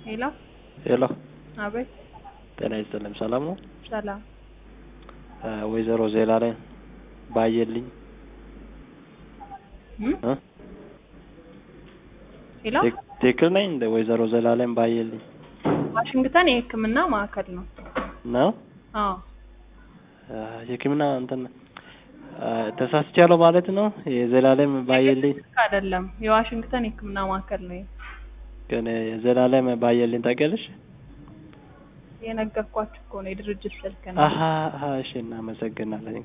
ሄሎ ሄሎ አቤት። ጤና ይስጥልኝ። ሰላም ነው? ሰላም። ወይዘሮ ዜላለም ባየልኝ ሄሎ ትክክል ነኝ? እንደ ወይዘሮ ዜላለም ባየልኝ ዋሽንግተን የህክምና ማዕከል ነው? ነው? አዎ። የህክምና እንትን ተሳስቻለሁ ማለት ነው? የዜላለም ባየልኝ አይደለም፣ የዋሽንግተን የህክምና ማዕከል ነው። ግን የዜላለም ባየልኝ ታውቂያለሽ? የነገርኳችሁ እኮ ነው፣ የድርጅት ስልክ ነው። እሺ፣ እናመሰግናለን።